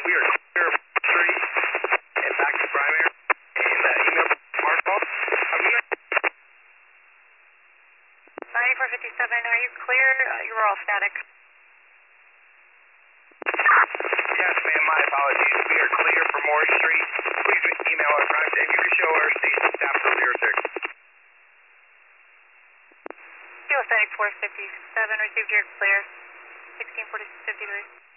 We are clear of Street and back to primary. And email Marshall. 9457, are you clear? You were all static. Yes, ma'am, my apologies. We are clear for Moore Street. Please email our branch and you can show our station staff for 06. Static 457, received your clear. 164053.